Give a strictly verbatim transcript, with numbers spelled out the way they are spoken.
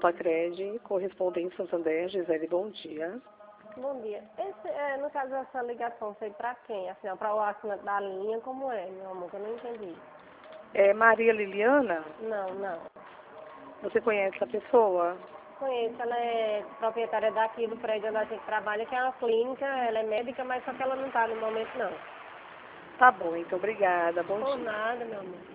Pacred, correspondência Santander, Gisele, bom dia. Bom dia. Esse, é, no caso dessa ligação, foi para quem? Afinal, para o assinante da linha, como é, meu amor? Que eu não entendi. É Maria Liliana? Não, não. Você conhece a pessoa? Conheço, ela é proprietária daqui do prédio onde a gente trabalha, que é uma clínica, ela é médica, mas só que ela não está no momento, não. Tá bom, então obrigada, bom Por dia. nada, meu amor.